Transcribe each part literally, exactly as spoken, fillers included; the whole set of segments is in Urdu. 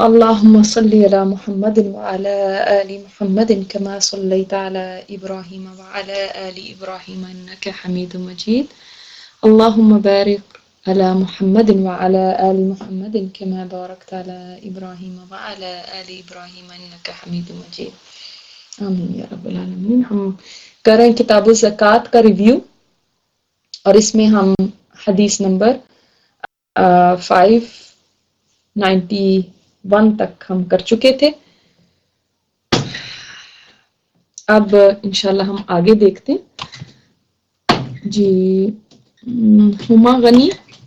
اللهم صل على محمد وعلى آل محمد كما صليت على إبراهيم وعلى آل إبراهيم إنك حميد مجيد. اللهم بارك على محمد وعلى آل محمد كما باركت على إبراهيم وعلى آل إبراهيم إنك حميد مجيد. آمین یا رب العالمین. ہم کر رہے ہیں کتاب الزکوٰۃ کا ریویو، اور اس میں ہم حدیث نمبر فائیو نائنٹی ون تک ہم کر چکے تھے. اب انشاءاللہ ہم آگے دیکھتے ہیں. جی ہما غنی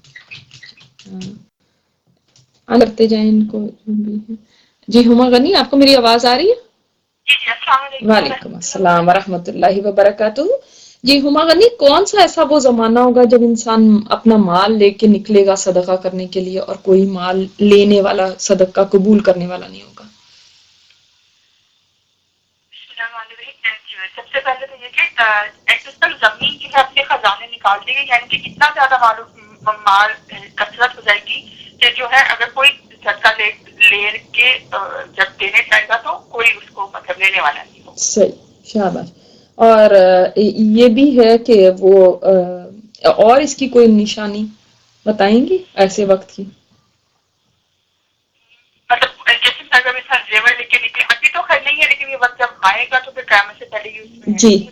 کرتے جائیں ان کو. جی ہما غنی، آپ کو میری آواز آ رہی ہے؟ وعلیکم السلام ورحمۃ اللہ وبرکاتہ. جی ہما غنی، کون سا ایسا وہ زمانہ ہوگا جب انسان اپنا مال لے کے نکلے گا صدقہ کرنے کے لیے اور کوئی مال لینے والا صدقہ قبول کرنے والا نہیں ہوگا؟ سب سے پہلے تو یہ کہ ایکسٹرنل زمین کی حساب سے خزانے نکال دیں گے، یعنی کہ اتنا زیادہ مال مال کثرت ہو جائے گی کہ جو ہے اگر کوئی صدقہ لے لے کے جب دینے چاہے گا تو کوئی اس کو مطلب لینے والا نہیں ہوگا. صحیح، شاباش. اور یہ بھی ہے کہ وہ اور اس کی کوئی نشانی بتائیں گی ایسے وقت کی؟ مطلب جیسے اگر انسان زیور لے کے نکلے، ابھی تو خیر نہیں ہے، لیکن یہ وقت جب آئے گا تو پھر قیامت سے پہلے ہی اس میں جی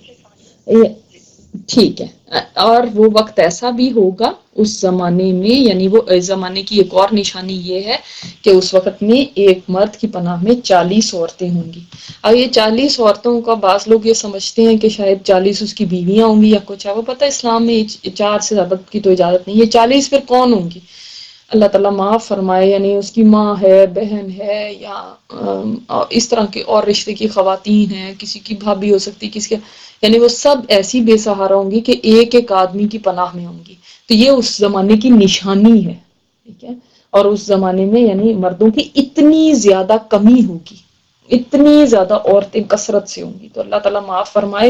ٹھیک ہے. اور وہ وقت ایسا بھی ہوگا اس زمانے میں، یعنی وہ اس زمانے کی ایک اور نشانی یہ ہے کہ اس وقت میں ایک مرد کی پناہ میں چالیس عورتیں ہوں گی. اب یہ چالیس عورتوں کا بعض لوگ یہ سمجھتے ہیں کہ شاید چالیس اس کی بیویاں ہوں گی یا کچھ ہے. وہ پتہ اسلام میں چار سے زیادہ کی تو اجازت نہیں. یہ چالیس پھر کون ہوں گی؟ اللہ تعالیٰ معاف فرمائے، یعنی اس کی ماں ہے، بہن ہے، یا اس طرح کے اور رشتے کی خواتین ہیں، کسی کی بھابھی ہو سکتی، کسی کے، یعنی وہ سب ایسی بے سہارا ہوں گی کہ ایک ایک آدمی کی پناہ میں ہوں گی. تو یہ اس زمانے کی نشانی ہے. ٹھیک ہے. اور اس زمانے میں یعنی مردوں کی اتنی زیادہ کمی ہوگی، اتنی زیادہ عورتیں کثرت سے ہوں گی. تو اللہ تعالیٰ معاف فرمائے،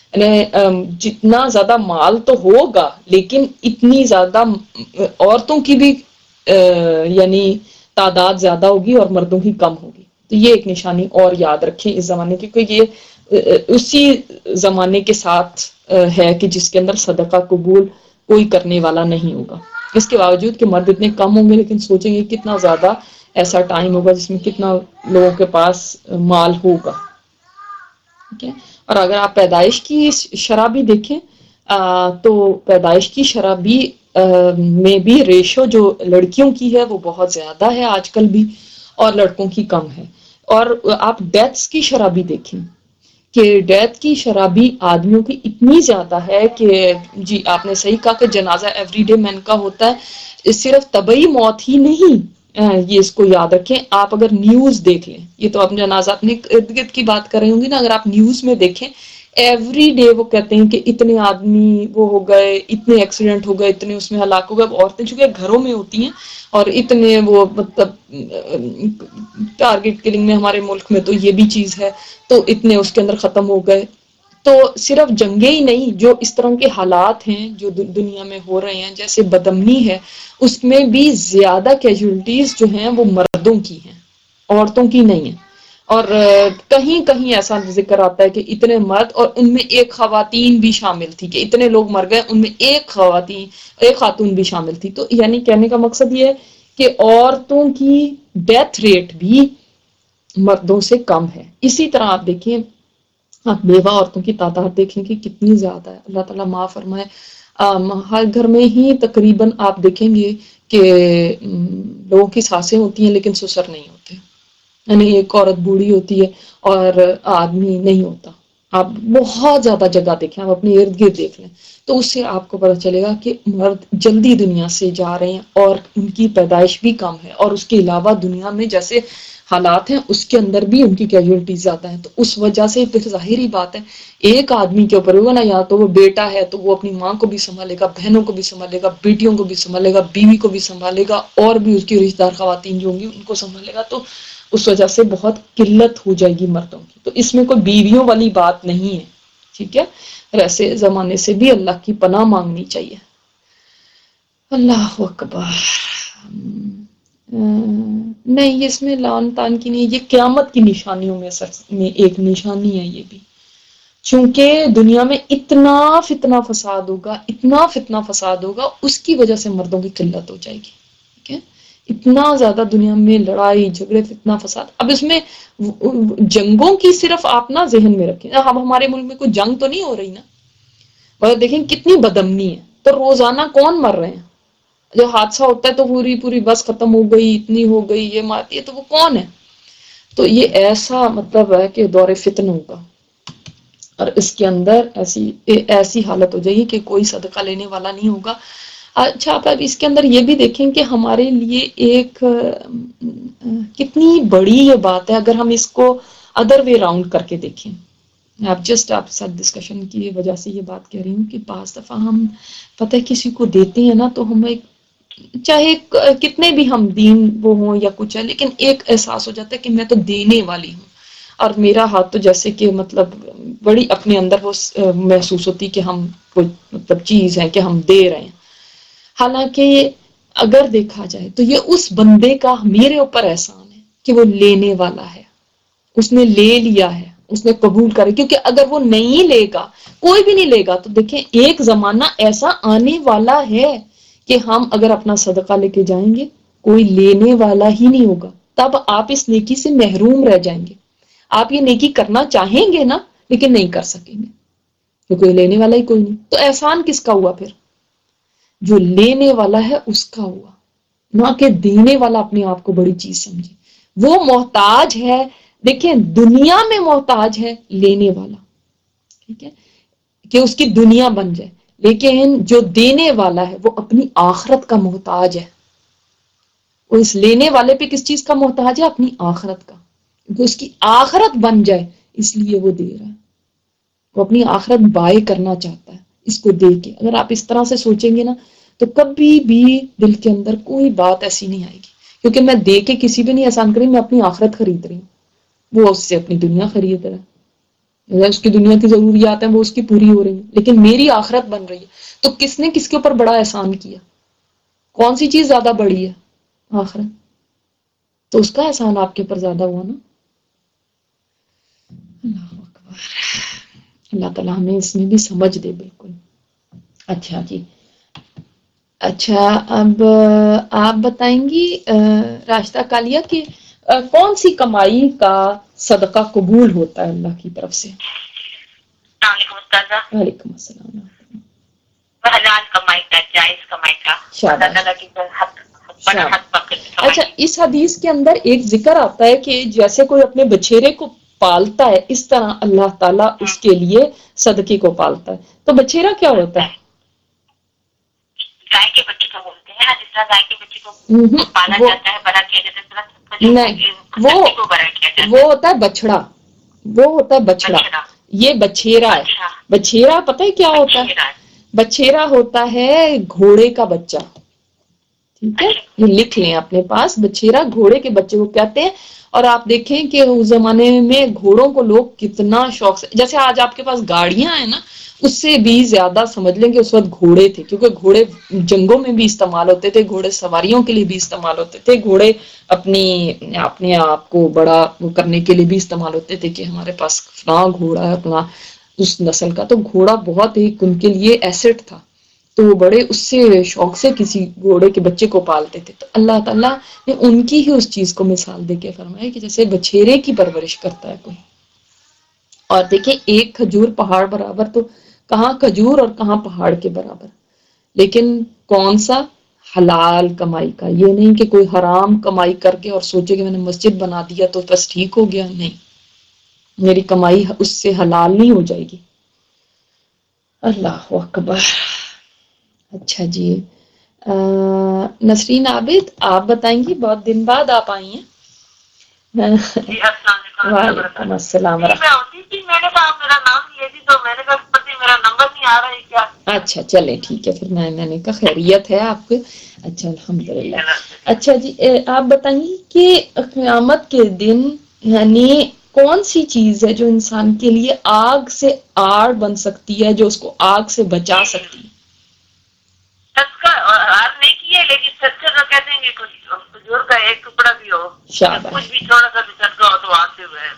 جتنا زیادہ مال تو ہوگا لیکن اتنی زیادہ عورتوں کی بھی یعنی تعداد زیادہ ہوگی اور مردوں کی کم ہوگی. تو یہ ایک نشانی اور یاد رکھیں اس زمانے کی، کیونکہ یہ اسی زمانے کے ساتھ ہے کہ جس کے اندر صدقہ قبول کوئی کرنے والا نہیں ہوگا. اس کے باوجود کہ مرد اتنے کم ہوں گے، لیکن سوچیں گے کتنا زیادہ ایسا ٹائم ہوگا جس میں کتنا لوگوں کے پاس مال ہوگا. ٹھیک ہے. اور اگر آپ پیدائش کی شرح بھی دیکھیں تو پیدائش کی شرح بھی میں بھی ریشو جو لڑکیوں کی ہے وہ بہت زیادہ ہے آج کل بھی، اور لڑکوں کی کم ہے. اور آپ ڈیتھس کی شرح بھی دیکھیں کہ ڈیتھ کی شرح بھی آدمیوں کی اتنی زیادہ ہے کہ جی آپ نے صحیح کہا کہ جنازہ ایوری ڈے مین کا ہوتا ہے. صرف طبعی موت ہی نہیں، یہ اس کو یاد رکھیں. آپ اگر نیوز دیکھ لیں، یہ تو آپ جنازہ اپنے ارد گرد کی بات کر رہی ہوں گی نا، اگر آپ نیوز میں دیکھیں ایوری ڈے وہ کہتے ہیں کہ اتنے آدمی وہ ہو گئے، اتنے ایکسیڈنٹ ہو گئے، اتنے اس میں ہلاک ہو گئے. عورتیں چونکہ گھروں میں ہوتی ہیں اور اتنے وہ مطلب ٹارگٹ کلنگ میں ہمارے ملک میں تو یہ بھی چیز ہے، تو اتنے اس کے اندر ختم ہو گئے. تو صرف جنگیں ہی نہیں، جو اس طرح کے حالات ہیں جو دنیا میں ہو رہے ہیں، جیسے بدامنی ہے، اس میں بھی زیادہ کیجولٹیز جو ہیں وہ مردوں کی ہیں، عورتوں کی نہیں ہیں. اور کہیں کہیں ایسا ذکر آتا ہے کہ اتنے مرد اور ان میں ایک خواتین بھی شامل تھی، کہ اتنے لوگ مر گئے ان میں ایک خواتین ایک خاتون بھی شامل تھی. تو یعنی کہنے کا مقصد یہ ہے کہ عورتوں کی ڈیتھ ریٹ بھی مردوں سے کم ہے. اسی طرح آپ دیکھیں، آپ بیوہ عورتوں کی تعداد دیکھیں کہ کتنی زیادہ ہے. اللہ تعالیٰ معاف فرمائے، ہر گھر میں ہی تقریباً آپ دیکھیں گے کہ لوگوں کی ساسیں ہوتی ہیں لیکن سسر نہیں ہوتے، یعنی ایک عورت بوڑھی ہوتی ہے اور آدمی نہیں ہوتا. آپ بہت زیادہ جگہ دیکھیں، آپ اپنے ارد گرد دیکھ لیں تو اس سے آپ کو پتہ چلے گا کہ مرد جلدی دنیا سے جا رہے ہیں اور ان کی پیدائش بھی کم ہے. اور اس کے علاوہ دنیا میں جیسے حالات ہیں اس کے اندر بھی ان کی کیجولٹیز زیادہ ہیں. تو اس وجہ سے ظاہری بات ہے ایک آدمی کے اوپر ہوگا نا، یا تو وہ بیٹا ہے تو وہ اپنی ماں کو بھی سنبھالے گا، بہنوں کو بھی سنبھالے گا، بیٹیوں کو بھی سنبھالے گا، بیوی کو بھی سنبھالے گا، اور بھی اس کی رشتہ دار خواتین جو ہوں گی ان کو سنبھالے گا. تو اس وجہ سے بہت قلت ہو جائے گی مردوں کی. تو اس میں کوئی بیویوں والی بات نہیں ہے. ٹھیک ہے. ایسے زمانے سے بھی اللہ کی پناہ مانگنی چاہیے. اللہ اکبر. نہیں اس میں لان تان کی نہیں، یہ قیامت کی نشانیوں میں سر میں ایک نشانی ہے یہ بھی، چونکہ دنیا میں اتنا فتنہ فساد ہوگا، اتنا فتنہ فساد ہوگا، اس کی وجہ سے مردوں کی قلت ہو جائے گی، ٹھیک ہے، اتنا زیادہ دنیا میں لڑائی جھگڑے فتنہ فساد. اب اس میں جنگوں کی صرف آپ نا ذہن میں رکھیں، اب ہمارے ملک میں کوئی جنگ تو نہیں ہو رہی نا، اور دیکھیں کتنی بدامنی ہے، تو روزانہ کون مر رہے ہیں، جو حادثہ ہوتا ہے تو پوری پوری بس ختم ہو گئی، اتنی ہو گئی، یہ مارتی ہے، تو وہ کون ہے؟ تو یہ ایسا مطلب ہے کہ دور فتن ہوگا، اور اس کے اندر ایسی ایسی حالت ہو جائے گی کہ کوئی صدقہ لینے والا نہیں ہوگا. اچھا آپ اب اس کے اندر یہ بھی دیکھیں کہ ہمارے لیے ایک کتنی بڑی یہ بات ہے اگر ہم اس کو ادر وے راؤنڈ کر کے دیکھیں. آپ جسٹ آپ ساتھ ڈسکشن کی وجہ سے یہ بات کہہ رہی ہوں کہ بعض دفعہ ہم پتہ ہے کسی کو دیتے ہیں نا، تو ہمیں چاہے کتنے بھی ہم دین وہ ہوں یا کچھ ہے، لیکن ایک احساس ہو جاتا ہے کہ میں تو دینے والی ہوں، اور میرا ہاتھ تو جیسے کہ مطلب بڑی اپنے اندر وہ محسوس ہوتی کہ ہم کوئی مطلب چیز ہے کہ ہم دے رہے ہیں. حالانکہ اگر دیکھا جائے تو یہ اس بندے کا میرے اوپر احسان ہے کہ وہ لینے والا ہے، اس نے لے لیا ہے، اس نے قبول کرے، کیونکہ اگر وہ نہیں لے گا، کوئی بھی نہیں لے گا، تو دیکھیں ایک زمانہ ایسا آنے والا ہے کہ ہم اگر اپنا صدقہ لے کے جائیں گے کوئی لینے والا ہی نہیں ہوگا، تب آپ اس نیکی سے محروم رہ جائیں گے. آپ یہ نیکی کرنا چاہیں گے نا، لیکن نہیں کر سکیں گے کیونکہ کوئی لینے والا ہی کوئی نہیں. تو احسان کس کا ہوا پھر؟ جو لینے والا ہے اس کا ہوا، نہ کہ دینے والا اپنے آپ کو بڑی چیز سمجھے. وہ محتاج ہے، دیکھیں دنیا میں محتاج ہے لینے والا، ٹھیک ہے، کہ اس کی دنیا بن جائے، لیکن جو دینے والا ہے وہ اپنی آخرت کا محتاج ہے. وہ اس لینے والے پہ کس چیز کا محتاج ہے؟ اپنی آخرت کا، کیونکہ اس کی آخرت بن جائے اس لیے وہ دے رہا ہے، وہ اپنی آخرت بائی کرنا چاہتا ہے اس کو دے کے. اگر آپ اس طرح سے سوچیں گے نا تو کبھی بھی دل کے اندر کوئی بات ایسی نہیں آئے گی، کیونکہ میں دے کے کسی بھی نہیں احسان کری، میں اپنی آخرت خرید رہی ہوں، وہ اس سے اپنی دنیا خرید رہا ہے، اس کی دنیا کی ضروریات ہیں وہ اس کی پوری ہو رہی ہیں، لیکن میری آخرت بن رہی ہے. تو کس نے کس کے اوپر بڑا احسان کیا؟ کون سی چیز زیادہ بڑی ہے؟ آخرت. تو اس کا احسان آپ کے اوپر زیادہ ہوا نا. اللہ اکبر، اللہ تعالیٰ ہمیں اس میں بھی سمجھ دے بالکل. اچھا جی، اچھا اب آپ بتائیں گی راشدہ کالیہ کہ کون سی کمائی کا صدقہ قبول ہوتا ہے اللہ کی طرف سے؟ وعلیکم السلام. حلال کمائی کا، جائز کمائی کا، اللہ تعالیٰ کی بڑا حد پکڑ. اچھا اس حدیث کے اندر ایک ذکر آتا ہے کہ جیسے کوئی اپنے بچھیرے کو پالتا ہے اس طرح اللہ تعالیٰ اس کے لیے صدقے کو پالتا ہے. تو بچھیرا کیا ہوتا ہے؟ گائے کے بچے کو بولتے ہیں، جس طرح گائے کے بچے کو پالا جاتا ہے، بڑا کیا جاتا ہے، نہیں وہ وہ ہوتا ہے بچڑا، وہ ہوتا ہے بچڑا، یہ بچھیرا ہے. بچھیرا پتہ ہے کیا ہوتا ہے؟ بچھیرا ہوتا ہے گھوڑے کا بچہ، ٹھیک ہے، یہ لکھ لیں اپنے پاس، بچھیرا گھوڑے کے بچے کو کہتے ہیں. اور آپ دیکھیں کہ اس زمانے میں گھوڑوں کو لوگ کتنا شوق سے، جیسے آج آپ کے پاس گاڑیاں ہیں نا، اس سے بھی زیادہ سمجھ لیں کہ اس وقت گھوڑے تھے، کیونکہ گھوڑے جنگوں میں بھی استعمال ہوتے تھے، گھوڑے سواریوں کے لیے بھی استعمال ہوتے تھے، گھوڑے اپنی اپنے آپ کو بڑا کرنے کے لیے بھی استعمال ہوتے تھے کہ ہمارے پاس فلاں گھوڑا ہے اپنا اس نسل کا. تو گھوڑا بہت ہی ان کے لیے ایسٹ تھا، تو وہ بڑے اس سے شوق سے کسی گھوڑے کے بچے کو پالتے تھے. تو اللہ تعالیٰ نے ان کی ہی اس چیز کو مثال دے کے فرمایا کہ جیسے بچھیرے کی پرورش کرتا ہے کوئی. اور دیکھیں ایک کھجور پہاڑ برابر، تو کہاں کھجور اور کہاں پہاڑ کے برابر، لیکن کون سا؟ حلال کمائی کا. یہ نہیں کہ کوئی حرام کمائی کر کے اور سوچے کہ میں نے مسجد بنا دیا تو بس ٹھیک ہو گیا، نہیں، میری کمائی اس سے حلال نہیں ہو جائے گی. اللہ اکبر. اچھا جی، نسرین عابد آپ بتائیں گی، بہت دن بعد آپ آئی ہیں. وعلیکم السلام. میں نے کہا میرا نام یہ تھی تو میں نے کہا میرا نمبر نہیں آ رہا ہے کیا. اچھا چلے ٹھیک ہے، پھر میں میں نے کہا خیریت ہے آپ کے. اچھا الحمدللہ. اچھا جی آپ بتائیے کہ قیامت کے دن یعنی کون سی چیز ہے جو انسان کے لیے آگ سے آڑ بن سکتی ہے، جو اس کو آگ سے بچا سکتی ہے؟ صدقہ اور ہر نیکی ہے، لیکن صدقہ کا کہتے ہیں کہ کچھ کھجور کا ایک ٹکڑا بھی ہو، کچھ بھی تھوڑا سا بھی صدقہ ہو تو وہاں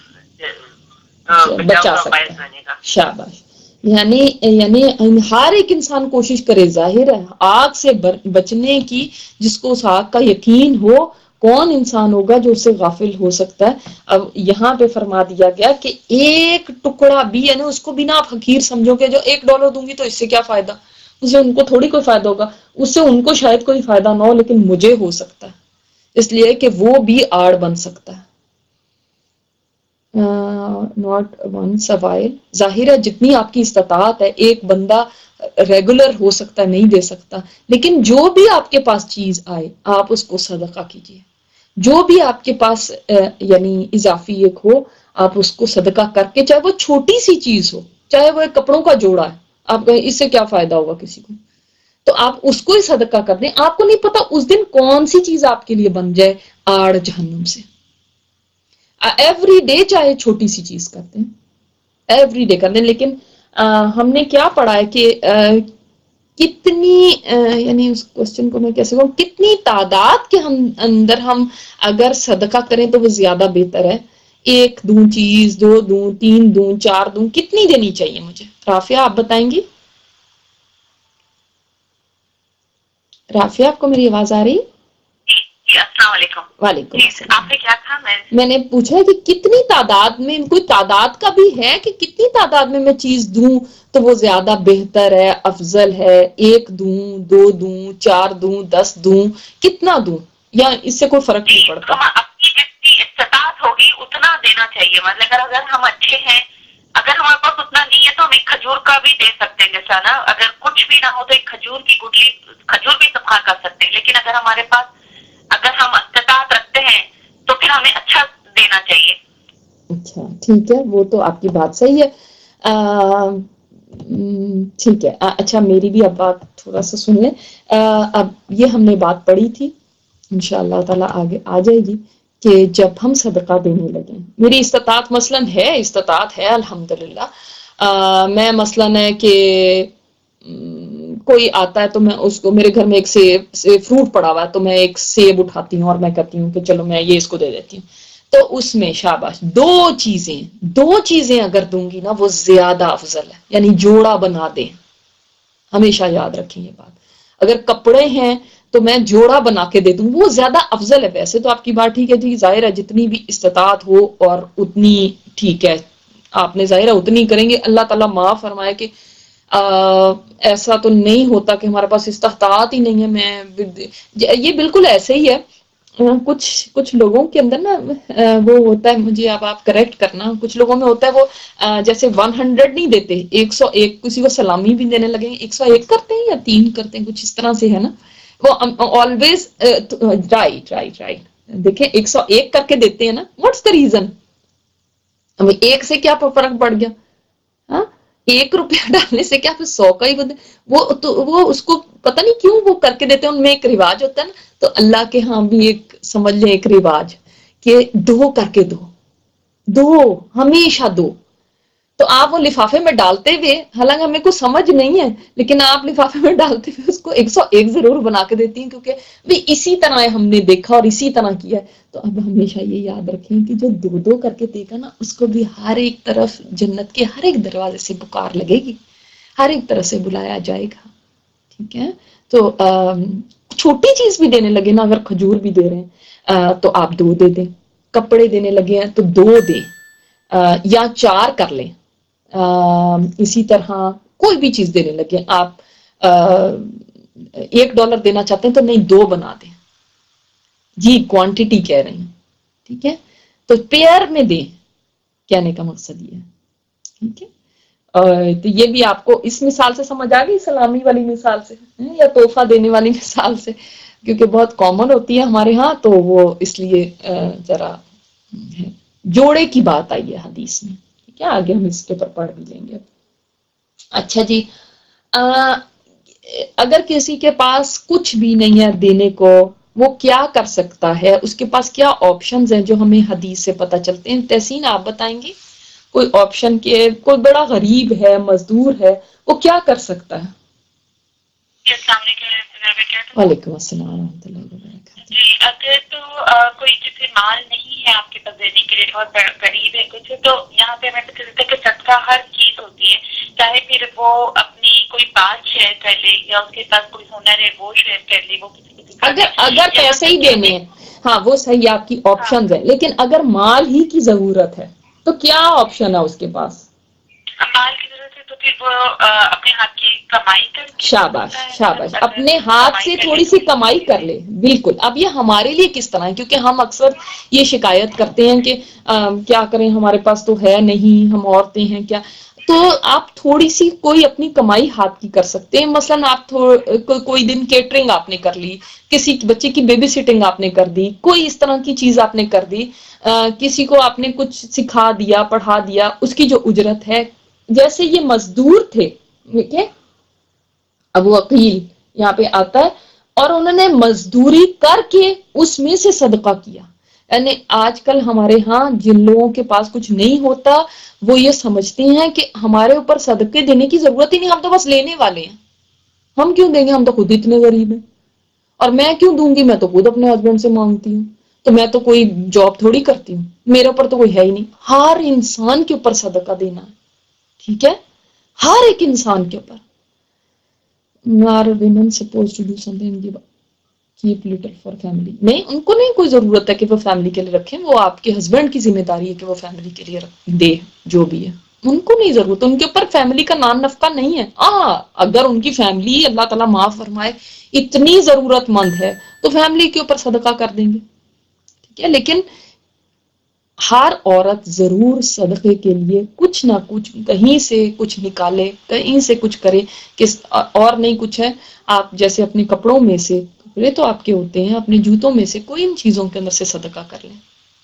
سے بچا سکتا ہے. شاباش. یعنی یعنی ہر ایک انسان کوشش کرے، ظاہر ہے آگ سے بچنے کی، جس کو اس آگ کا یقین ہو. کون انسان ہوگا جو اس سے غافل ہو سکتا ہے؟ اب یہاں پہ فرما دیا گیا کہ ایک ٹکڑا بھی، یعنی اس کو بھی نہ آپ حقیر سمجھو کہ جو ایک ڈالر دوں گی تو اس سے کیا فائدہ، اس سے ان کو تھوڑی کوئی فائدہ ہوگا، اس سے ان کو شاید کوئی فائدہ نہ ہو لیکن مجھے ہو سکتا ہے، اس لیے کہ وہ بھی آڑ بن سکتا ہے. Not one soil. ظاہر ہے جتنی آپ کی استطاعت ہے، ایک بندہ ریگولر ہو سکتا ہے نہیں دے سکتا، لیکن جو بھی آپ کے پاس چیز آئے آپ اس کو صدقہ کیجیے. جو بھی آپ کے پاس یعنی اضافی ایک ہو آپ اس کو صدقہ کر کے، چاہے وہ چھوٹی سی چیز ہو، چاہے وہ ایک کپڑوں کا جوڑا ہے، آپ کہیں اس سے کیا فائدہ ہوگا کسی کو، تو آپ اس کو ہی صدقہ کر دیں. آپ کو نہیں پتا اس دن کون سی چیز آپ کے لیے بن جائے آڑ جہنم سے. ایوری ڈے چاہے چھوٹی سی چیز کرتے ہیں، ایوری ڈے کرتے ہیں، لیکن ہم نے کیا پڑھا ہے کہ کتنی یعنی اس کوشچن کو میں کیسے کہوں، کتنی تعداد کے ہم اندر ہم اگر صدقہ کریں تو وہ زیادہ بہتر ہے. ایک دوں چیز، دو دوں، تین دوں، چار دوں، کتنی دینی چاہیے مجھے؟ رافیہ آپ بتائیں گی؟ رافیہ آپ کو میری آواز آ رہی؟ السلام علیکم. وعلیکم السلام. آپ نے کیا کہا؟ میں نے پوچھا کہ کتنی تعداد میں، کوئی تعداد کا بھی ہے کہ کتنی تعداد میں میں چیز دوں تو وہ زیادہ بہتر ہے، افضل ہے؟ ایک دوں، دو دوں، چار دوں، دس دوں، کتنا دوں، یا اس سے کوئی فرق نہیں پڑتا؟ ہم اپنی جتنی استطاعت ہوگی اتنا دینا چاہیے. مطلب اگر ہم اچھے ہیں، اگر ہمارے پاس اتنا نہیں ہے تو ہم ایک کھجور کا بھی دے سکتے ہیں. جیسا نا اگر کچھ بھی نہ ہو تو ایک کھجور کی گٹلی، کھجور بھی صدقہ کر سکتے ہیں. لیکن اگر ہمارے پاس، اگر ہم استطاعت رکھتے ہیں تو پھر ہمیں اچھا دینا چاہیے. اچھا ٹھیک ہے، وہ تو آپ کی بات صحیح ہے. ٹھیک ہے. اچھا میری بھی اب بات تھوڑا سا سن لیں. اب یہ ہم نے بات پڑھی تھی، انشاءاللہ تعالی آگے آ جائے گی، کہ جب ہم صدقہ دینے لگیں، میری استطاعت مثلاً ہے، استطاعت ہے الحمدللہ، میں مثلاً ہے کہ کوئی آتا ہے تو میں اس کو، میرے گھر میں ایک سیب فروٹ پڑا ہوا ہے تو میں ایک سیب اٹھاتی ہوں اور میں کہتی ہوں کہ چلو میں یہ اس کو دے دیتی ہوں. تو اس میں شاباش دو چیزیں دو چیزیں اگر دوں گی نا وہ زیادہ افضل ہے، یعنی جوڑا بنا دیں. ہمیشہ یاد رکھیں یہ بات. اگر کپڑے ہیں تو میں جوڑا بنا کے دے دوں، وہ زیادہ افضل ہے. ویسے تو آپ کی بات ٹھیک ہے جی، ظاہر ہے جتنی بھی استطاعت ہو اور اتنی ٹھیک ہے، آپ نے ظاہر ہے اتنی کریں گے. اللہ تعالیٰ معاف فرمائے کہ ایسا تو نہیں ہوتا کہ ہمارے پاس استطاعت ہی نہیں ہے. میں یہ بالکل ایسے ہی ہے. کچھ کچھ لوگوں کے اندر نا وہ ہوتا ہے، مجھے اب آپ کریکٹ کرنا، کچھ لوگوں میں ہوتا ہے وہ جیسے ون ہنڈریڈ نہیں دیتے، ایک سو ایک، کسی کو سلامی بھی دینے لگے ایک سو ایک کرتے ہیں یا تین کرتے ہیں، کچھ اس طرح سے ہے نا. وہ آلویز رائٹ رائٹ رائٹ دیکھیں ایک سو ایک کر کے دیتے ہیں نا. What's the reason? ایک سے کیا فرق پڑ گیا؟ ہاں ایک روپیہ ڈالنے سے کیا پھر سو کا ہی بدے؟ وہ تو وہ اس کو پتہ نہیں کیوں وہ کر کے دیتے ہیں، ان میں ایک رواج ہوتا ہے نا. تو اللہ کے ہاں بھی ایک سمجھ لیں ایک رواج کہ دو کر کے دو، دو ہمیشہ دو. تو آپ وہ لفافے میں ڈالتے ہوئے، حالانکہ ہمیں کچھ سمجھ نہیں ہے، لیکن آپ لفافے میں ڈالتے ہوئے اس کو ایک سو ایک ضرور بنا کے دیتی ہیں، کیونکہ بھی اسی طرح ہم نے دیکھا اور اسی طرح کیا ہے. تو اب ہمیشہ یہ یاد رکھیں کہ جو دو دو کر کے دے گا نا، اس کو بھی ہر ایک طرف جنت کے ہر ایک دروازے سے پکار لگے گی، ہر ایک طرف سے بلایا جائے گا. ٹھیک ہے. تو چھوٹی چیز بھی دینے لگے نا، اگر کھجور بھی دے رہے ہیں تو آپ دو دے دیں. کپڑے دینے لگے ہیں تو دو دیں یا چار کر لیں. اسی طرح کوئی بھی چیز دینے لگے آپ، ایک ڈالر دینا چاہتے ہیں تو نہیں دو بنا دیں. جی کوانٹٹی کہہ رہی ہیں، ٹھیک ہے. تو پیئر میں دیں، کہنے کا مقصد یہ ہے. ٹھیک ہے. تو یہ بھی آپ کو اس مثال سے سمجھ آ گئی، سلامی والی مثال سے یا تحفہ دینے والی مثال سے، کیونکہ بہت کامن ہوتی ہے ہمارے ہاں، تو وہ اس لیے ذرا جوڑے کی بات آئی ہے حدیث میں. ٹھیک ہے. آگے ہم اس کے اوپر پڑھ بھی لیں گے. اچھا جی، اگر کسی کے پاس کچھ بھی نہیں ہے دینے کو، وہ کیا کر سکتا ہے؟ اس کے پاس کیا آپشنز ہیں جو ہمیں حدیث سے پتہ چلتے ہیں؟ تحسین آپ بتائیں گی کوئی آپشن کے؟ کوئی بڑا غریب ہے، مزدور ہے، وہ کیا کر سکتا ہے؟ السلام علیکم. وعلیکم السلام ورحمۃ اللہ وبرکاتہ. جی اگر تو آ, کوئی جیسے مال نہیں ہے آپ کے پاس دینے کے لیے بہت غریب ہے کچھ تو یہاں پہ ہمیں پتہ چلتا ہے کہ صدقہ ہر چیز ہوتی ہے چاہے پھر وہ اپنی کوئی بات شیئر کر لے یا اس کے پاس کوئی ہنر ہے وہ شیئر کر لے وہ کسی کو سکھا دے. اگر اگر پیسے ہی دینے ہیں ہاں وہ صحیح آپ کی آپشنز ہے, لیکن اگر مال ہی کی ضرورت ہے تو کیا آپشن ہے اس کے پاس؟ مال کی ضرورت ہے تو پھر وہ اپنے ہاتھ کی کمائی کر کے شاباش شاباش اپنے ہاتھ سے تھوڑی سی کمائی کر لے. بالکل. اب یہ ہمارے لیے کس طرح ہے, کیونکہ ہم اکثر یہ شکایت کرتے ہیں کہ آ, کیا کریں ہمارے پاس تو ہے نہیں, ہم عورتیں ہیں کیا. تو آپ تھوڑی سی کوئی اپنی کمائی ہاتھ کی کر سکتے ہیں. مثلا آپ کوئی دن کیٹرنگ آپ نے کر لی, کسی بچے کی بیبی سٹنگ آپ نے کر دی, کوئی اس طرح کی چیز آپ نے کر دی, آ, کسی کو آپ نے کچھ سکھا دیا پڑھا دیا, اس کی جو اجرت ہے. جیسے یہ مزدور تھے ٹھیک ہے, ابو عقیل یہاں پہ آتا ہے اور انہوں نے مزدوری کر کے اس میں سے صدقہ کیا. یعنی آج کل ہمارے ہاں جن لوگوں کے پاس کچھ نہیں ہوتا وہ یہ سمجھتے ہیں کہ ہمارے اوپر صدقے دینے کی ضرورت ہی نہیں, ہم تو بس لینے والے ہیں, ہم کیوں دیں گے, ہم تو خود اتنے غریب ہیں. اور میں کیوں دوں گی, میں تو خود اپنے ہسبینڈ سے مانگتی ہوں, تو میں تو کوئی جاب تھوڑی کرتی ہوں, میرے اوپر تو کوئی ہے ہی نہیں. ہر انسان کے اوپر صدقہ دینا ہے, ٹھیک ہے, ہر ایک انسان کے اوپر. Are women supposed to do something and give keep little for family؟ نہیں, ان کو نہیں کوئی ضرورت ہے کہ وہ فیملی کے لیے رکھیں, وہ آپ کے ہسبینڈ کی ذمہ داری ہے کہ وہ فیملی کے لیے دے جو بھی ہے, ان کو نہیں ضرورت, ان کے اوپر فیملی کا نان نفقہ نہیں ہے. ہاں اگر ان کی فیملی اللہ تعالیٰ معاف فرمائے اتنی ضرورت مند ہے تو فیملی کے اوپر صدقہ کر دیں گے, ٹھیک ہے. لیکن ہر عورت ضرور صدقے کے لیے کچھ نہ کچھ کہیں سے کچھ نکالے, کہیں سے کچھ کرے. کس اور نہیں کچھ ہے, آپ جیسے اپنے کپڑوں میں سے, کپڑے تو آپ کے ہوتے ہیں, اپنے جوتوں میں سے کوئی ان چیزوں کے اندر سے صدقہ کر لیں.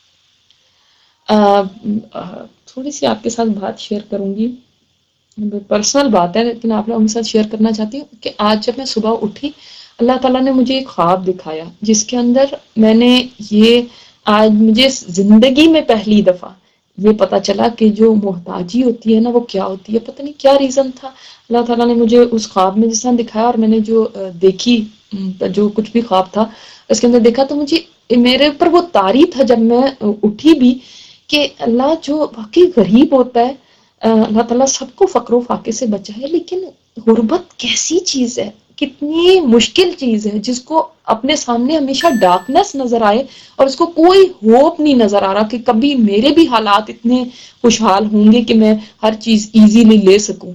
تھوڑی سی آپ کے ساتھ بات شیئر کروں گی, پرسنل بات ہے لیکن آپ لوگوں کے ساتھ شیئر کرنا چاہتی ہوں کہ آج جب میں صبح اٹھی اللہ تعالیٰ نے مجھے ایک خواب دکھایا جس کے اندر میں نے یہ آج مجھے زندگی میں پہلی دفعہ یہ پتا چلا کہ جو محتاجی ہوتی ہے نا وہ کیا ہوتی ہے. پتہ نہیں کیا ریزن تھا, اللہ تعالیٰ نے مجھے اس خواب میں جس طرح دکھایا اور میں نے جو دیکھی جو کچھ بھی خواب تھا اس کے اندر دیکھا تو مجھے میرے اوپر وہ طاری تھا جب میں اٹھی بھی کہ اللہ جو واقعی غریب ہوتا ہے اللہ تعالیٰ سب کو فقر و فاقے سے بچائے, لیکن غربت کیسی چیز ہے, کتنی مشکل چیز ہے جس کو اپنے سامنے ہمیشہ ڈارکنیس نظر آئے اور اس کو کوئی ہوپ نہیں نظر آ رہا کہ کبھی میرے بھی حالات اتنے خوشحال ہوں گے کہ میں ہر چیز ایزیلی لے سکوں.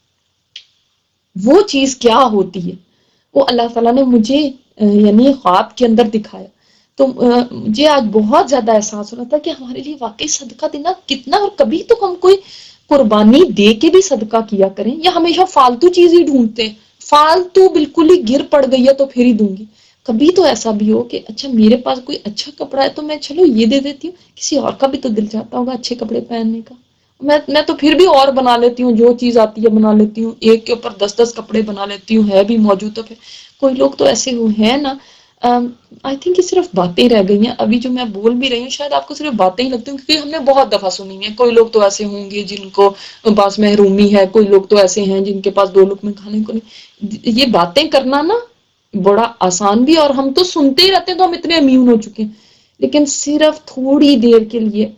وہ چیز کیا ہوتی ہے وہ اللہ تعالیٰ نے مجھے یعنی خواب کے اندر دکھایا. تو مجھے آج بہت زیادہ احساس ہو رہا تھا کہ ہمارے لیے واقعی صدقہ دینا کتنا, اور کبھی تو ہم کوئی قربانی دے کے بھی صدقہ کیا کریں, یا ہمیشہ فالتو چیز ہی ڈھونڈتے ہیں, فالتو بالکل ہی گر پڑ گئی ہے تو پھر ہی دوں گی. کبھی تو ایسا بھی ہو کہ اچھا میرے پاس کوئی اچھا کپڑا ہے تو میں چلو یہ دے دیتی ہوں, کسی اور کا بھی تو دل چاہتا ہوگا اچھے کپڑے پہننے کا. میں میں تو پھر بھی اور بنا لیتی ہوں, جو چیز آتی ہے بنا لیتی ہوں, ایک کے اوپر دس دس کپڑے بنا لیتی ہوں, ہے بھی موجود تو پھر کوئی لوگ تو ایسے ہوئے ہیں نا. آئی تھنک یہ صرف باتیں رہ گئی ہیں, ابھی جو میں بول بھی رہی ہوں شاید آپ کو صرف باتیں ہی لگتی ہوں کیونکہ ہم نے بہت دفعہ سنی ہیں. کوئی لوگ تو ایسے ہوں گے جن کو پاس محرومی ہے, کوئی لوگ تو ایسے ہیں جن کے پاس دو لقمے کھانے کو نہیں. یہ باتیں کرنا نا بڑا آسان بھی, اور ہم تو سنتے ہی رہتے ہیں تو ہم اتنے امیون ہو چکے ہیں, لیکن صرف تھوڑی دیر کے لیے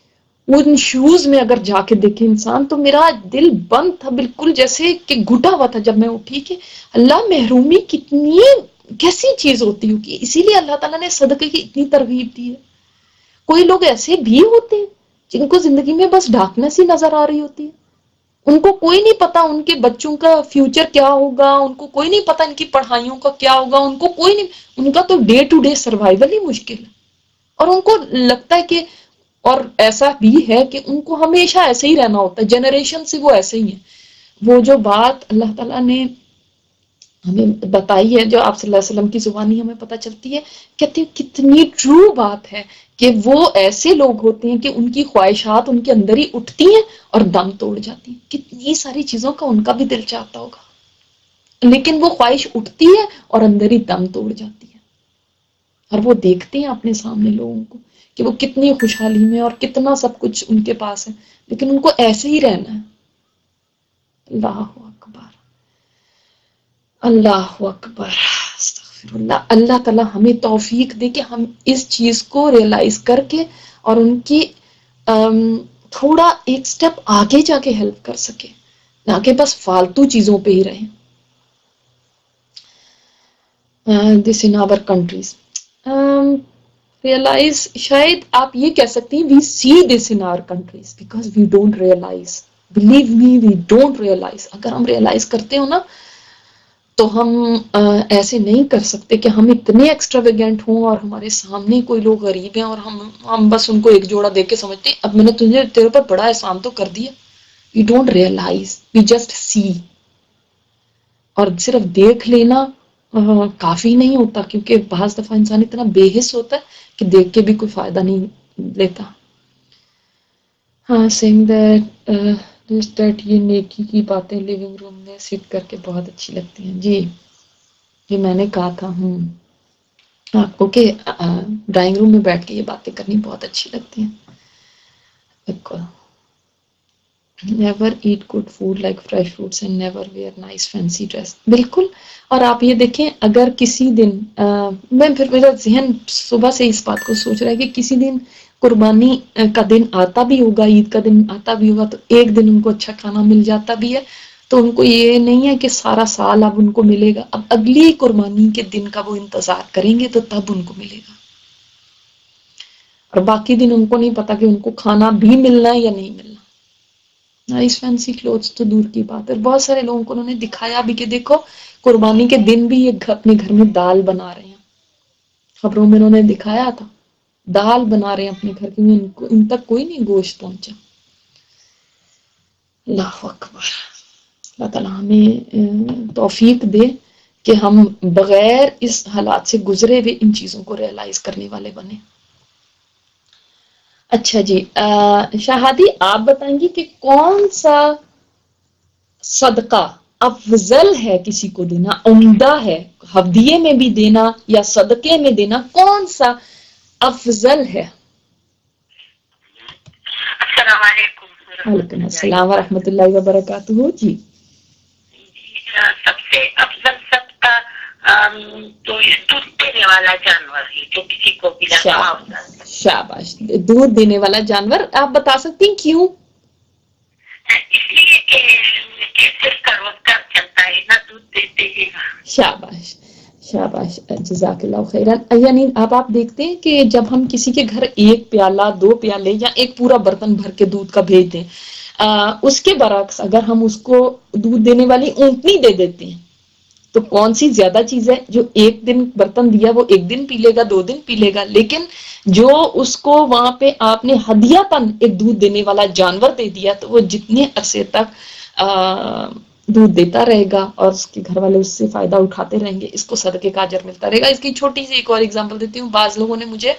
ان شوز میں اگر جا کے دیکھے انسان تو میرا دل بند تھا بالکل, جیسے کہ گھٹا ہوا تھا جب میں اٹھی کہ اللہ محرومی کتنی کیسی چیز ہوتی ہوگی. اسی لیے اللہ تعالیٰ نے صدقے کی اتنی ترغیب دی ہے. کوئی لوگ ایسے بھی ہوتے ہیں جن کو زندگی میں بس ڈارکنیس ہی نظر آ رہی ہوتی ہے, ان کو کوئی نہیں پتا ان کے بچوں کا فیوچر کیا ہوگا, ان کو کوئی نہیں پتا ان کی پڑھائیوں کا کیا ہوگا, ان کو کوئی نہیں, ان کا تو ڈے ٹو ڈے سروائیول ہی مشکل ہے. اور ان کو لگتا ہے کہ اور ایسا بھی ہے کہ ان کو ہمیشہ ایسے ہی رہنا ہوتا ہے, جنریشن سے وہ ایسے ہی ہیں. وہ جو بات اللہ تعالیٰ نے ہمیں بتائی ہے, جو آپ صلی اللہ علیہ وسلم کی زبانی ہمیں پتہ چلتی ہے, کہتے ہیں کتنی ٹرو بات ہے کہ وہ ایسے لوگ ہوتے ہیں کہ ان کی خواہشات ان کے اندر ہی اٹھتی ہیں اور دم توڑ جاتی ہیں. کتنی ساری چیزوں کا ان کا بھی دل چاہتا ہوگا, لیکن وہ خواہش اٹھتی ہے اور اندر ہی دم توڑ جاتی ہے. اور وہ دیکھتے ہیں اپنے سامنے لوگوں کو کہ وہ کتنی خوشحالی میں اور کتنا سب کچھ ان کے پاس ہے, لیکن ان کو ایسے ہی رہنا ہے. اللہ اکبر, اللہ اکبر. اللہ اللہ تعالیٰ ہمیں توفیق دے کہ ہم اس چیز کو ریئلائز کر کے اور ان کی تھوڑا ایک سٹیپ آگے جا کے ہیلپ کر سکے، نہ کہ بس فالتو چیزوں پہ ہی رہیں. دس ان آور کنٹریز ریئلائز، شاید آپ یہ کہہ سکتے ہیں we see this in our countries because we don't realise. Believe me we don't realise. اگر ہم ریئلائز کرتے ہو نا تو ہم ایسے نہیں کر سکتے کہ ہم اتنے ایکسٹراویگنٹ ہوں اور ہمارے سامنے کوئی لوگ غریب ہیں اور ہم ہم بس ان کو ایک جوڑا دیکھ کے سمجھتے ہیں اب میں نے تجھے تیرے اوپر بڑا احسان تو کر دیا. We don't realise, we just see. اور صرف دیکھ لینا کافی نہیں ہوتا، کیونکہ بعض دفعہ انسان اتنا بے حس ہوتا ہے کہ دیکھ کے بھی کوئی فائدہ نہیں لیتا. ہاں سنگ دیٹ دیٹ یہ نیکی کی باتیں لیونگ روم میں سٹ کر کے بہت اچھی لگتی ہیں. جی جی میں نے کہا تھا ہوں آپ کو کہ ڈرائنگ روم میں بیٹھ کے یہ باتیں کرنی بہت اچھی لگتی ہیں. بالکل. Never eat good food like fresh fruits and never wear nice fancy dress. بالکل. اور آپ یہ دیکھیں اگر کسی دن میں پھر میرا ذہن صبح سے اس بات کو سوچ رہا ہے کہ کسی دن قربانی کا دن آتا بھی ہوگا، عید کا دن آتا بھی ہوگا، تو ایک دن ان کو اچھا کھانا مل جاتا بھی ہے تو ان کو یہ نہیں ہے کہ سارا سال اب ان کو ملے گا. اب اگلی قربانی کے دن کا وہ انتظار کریں گے تو تب ان کو ملے گا. اور باقی دن ان کو نہیں پتا کہ ان کو کھانا بھی ملنا ہے یا نہیں ملنا. نائس فینسی کلوتھس تو دور کی بات ہے. بہت سارے لوگوں کو انہوں نے دکھایا بھی کہ دیکھو قربانی کے دن بھی یہ اپنے گھر میں دال بنا رہے ہیں. خبروں میں انہوں نے دکھایا تھا دال بنا رہے ہیں اپنے گھر کے، ان کو ان تک کوئی نہیں گوشت پہنچا. اللہ اکبر. اللہ تعالیٰ ہمیں توفیق دے کہ ہم بغیر اس حالات سے گزرے ہوئے ان چیزوں کو ریئلائز کرنے والے بنے. اچھا جی شہادی آپ بتائیں گی کہ کون سا صدقہ افضل ہے کسی کو دینا، عمدہ ہے ہدیے میں بھی دینا یا صدقے میں دینا، کون سا افضل ہے؟ السلام علیکم. وعلیکم السلام ورحمۃ اللہ وبرکاتہ. جی سب سے افضل صدقہ تو دودھ دینے والا جانور ہے جو کسی کو بھی شاباش شاباش. دودھ دینے والا جانور آپ بتا سکتی ہیں کیوں؟ اس لیے کہ صرف کا روزگار چلتا ہے نہ دودھ دیتے ہیں. شاباش شاباش جزاک اللہ خیرن. یعنی اب آپ دیکھتے ہیں کہ جب ہم کسی کے گھر ایک پیالہ دو پیالے یا ایک پورا برتن بھر کے دودھ کا بھیج دیں، اس کے برعکس اگر ہم اس کو دودھ دینے والی اونٹنی دے دیتے ہیں تو کون سی زیادہ چیز ہے؟ جو ایک دن برتن دیا وہ ایک دن پی لے گا، دو دن پی لے گا، لیکن جو اس کو وہاں پہ آپ نے ہدیہ تن ایک دودھ دینے والا جانور دے دیا تو وہ جتنے عرصے تک دودھ دیتا رہے گا اور اس کے گھر والے اس سے فائدہ اٹھاتے رہیں گے، اس کو صدقے کا اجر ملتا رہے گا. اس کی چھوٹی سی ایک اور ایگزامپل دیتی ہوں. بعض لوگوں نے مجھے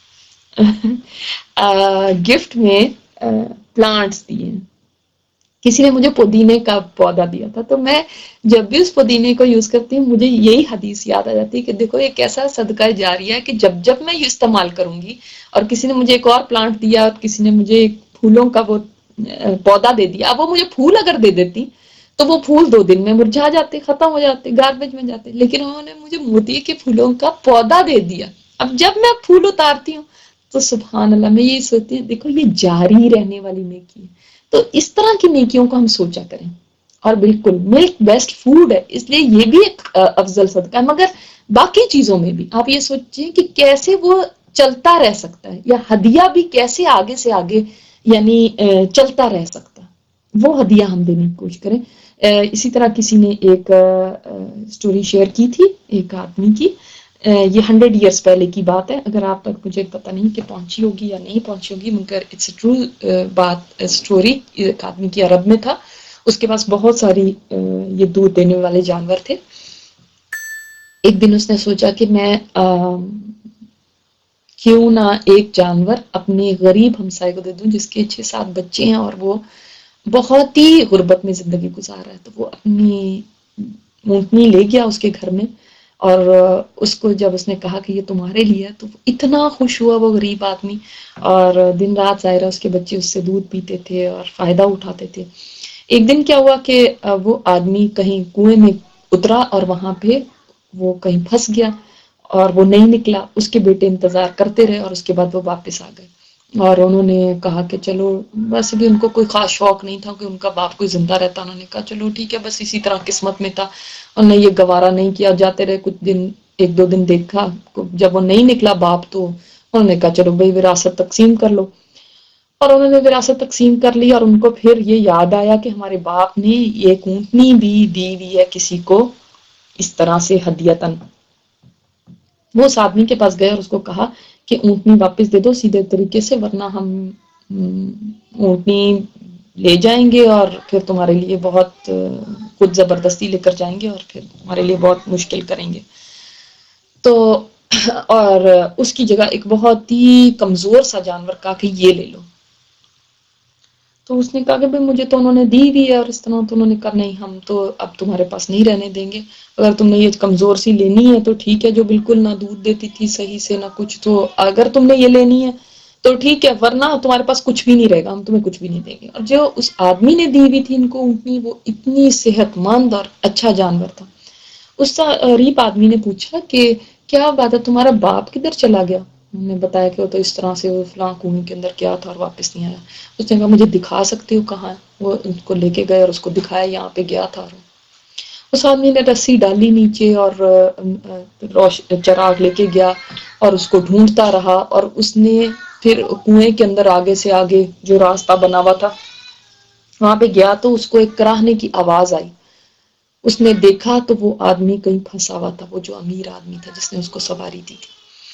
گفٹ میں پلانٹس دیے ہیں. کسی نے مجھے پودینے کا پودا دیا تھا تو میں جب بھی اس پودینے کو یوز کرتی ہوں مجھے یہی حدیث یاد آ جاتی ہے کہ دیکھو ایک ایسا صدقہ جاریہ ہے کہ جب جب میں یہ استعمال کروں گی، اور کسی نے مجھے ایک اور پلانٹ دیا اور کسی نے مجھے ایک پھولوں کا وہ پودا دے دیا، اب وہ مجھے پھول اگر دے دیتی تو وہ پھول دو دن میں مرجھا جاتے، ختم ہو جاتے، گاربیج میں جاتے، لیکن انہوں نے مجھے موتی کے پھولوں کا پودا دے دیا. اب جب میں پھول اتارتی ہوں تو سبحان اللہ میں یہی سوچتی ہوں دیکھو یہ جاری رہنے والی نیکی ہے. تو اس طرح کی نیکیوں کو ہم سوچا کریں. اور بالکل ملک بیسٹ فوڈ ہے اس لیے یہ بھی ایک افضل صدقہ ہے، مگر باقی چیزوں میں بھی آپ یہ سوچیں کہ کیسے وہ چلتا رہ سکتا ہے، یا ہدیہ بھی کیسے آگے سے آگے یعنی چلتا رہ سکتا ہے، وہ ہدیہ ہم دینے کی کوشش کریں. اسی طرح کسی نے ایک سٹوری شیئر کی تھی ایک آدمی کی، یہ ہنڈریڈ ایئرس پہلے کی بات ہے، اگر آپ تک مجھے پتہ نہیں کہ پہنچی ہوگی یا نہیں پہنچی ہوگی، مگر اٹس اے ٹرو بات سٹوری. ایک آدمی کی عرب میں تھا، اس کے پاس بہت ساری یہ دودھ دینے والے جانور تھے. ایک دن اس نے سوچا کہ میں کیوں نہ ایک جانور اپنے غریب ہمسائے کو دے دوں جس کے چھ سات بچے ہیں اور وہ بہت ہی غربت میں زندگی گزار رہا ہے. تو وہ اپنی اونٹنی لے گیا اس کے گھر میں، اور اس کو جب اس نے کہا کہ یہ تمہارے لیے ہے تو اتنا خوش ہوا وہ غریب آدمی، اور دن رات ظاہرہ اس کے بچے اس سے دودھ پیتے تھے اور فائدہ اٹھاتے تھے. ایک دن کیا ہوا کہ وہ آدمی کہیں کنویں میں اترا اور وہاں پہ وہ کہیں پھنس گیا اور وہ نہیں نکلا. اس کے بیٹے انتظار کرتے رہے اور اس کے بعد وہ واپس آ گئے اور انہوں نے کہا کہ چلو بس بھی ان کو کوئی خاص شوق نہیں تھا کہ ان کا باپ کوئی زندہ رہتا. انہوں نے کہا چلو ٹھیک ہے بس اسی طرح قسمت میں تھا. انہوں نے یہ گوارا نہیں کیا, جاتے رہے کچھ دن, ایک دو دن دیکھا, جب وہ نہیں نکلا باپ تو انہوں نے کہا چلو بھائی وراثت تقسیم کر لو. اور انہوں نے وراثت تقسیم کر لی اور ان کو پھر یہ یاد آیا کہ ہمارے باپ نے ایک اونٹنی بھی دی ہوئی ہے کسی کو اس طرح سے ہدیتاً. وہ اس آدمی کے پاس گئے اور اس کو کہا کہ اونٹنی واپس دے دو سیدھے طریقے سے, ورنہ ہم اونٹنی لے جائیں گے اور پھر تمہارے لیے بہت کچھ زبردستی لے کر جائیں گے اور پھر تمہارے لیے بہت مشکل کریں گے. تو اور اس کی جگہ ایک بہت ہی کمزور سا جانور کہا کہ یہ لے لو. تو اس نے کہا کہ بھائی مجھے تو انہوں نے دی بھی ہے اور اس طرح. تو انہوں نے کہا نہیں ہم تو اب تمہارے پاس نہیں رہنے دیں گے, اگر تم نے یہ کمزور سی لینی ہے تو ٹھیک ہے, جو بالکل نہ دودھ دیتی تھی صحیح سے نہ کچھ, تو اگر تم نے یہ لینی ہے تو ٹھیک ہے, ورنہ تمہارے پاس کچھ بھی نہیں رہے گا, ہم تمہیں کچھ بھی نہیں دیں گے. اور جو اس آدمی نے دی ہوئی تھی ان کو اونٹنی, وہ اتنی صحت مند اور اچھا جانور تھا. اس غریب آدمی نے پوچھا کہ کیا بات ہے تمہارا باپ کدھر چلا گیا؟ انہوں نے بتایا کہ وہ تو اس طرح سے وہ فلاں کنویں کے اندر کیا تھا اور واپس نہیں آیا. اس نے کہا مجھے دکھا سکتے ہو کہاں ہے؟ وہ ان کو لے کے گئے اور اس کو دکھایا یہاں پہ گیا تھا. اس آدمی نے رسی ڈالی نیچے اور روش چراغ لے کے گیا اور اس کو ڈھونڈتا رہا, اور اس نے پھر کنویں کے اندر آگے سے آگے جو راستہ بنا ہوا تھا وہاں پہ گیا تو اس کو ایک کراہنے کی آواز آئی. اس نے دیکھا تو وہ آدمی کہیں پھنسا ہوا تھا, وہ جو امیر آدمی تھا جس نے اس کو سواری دی تھی.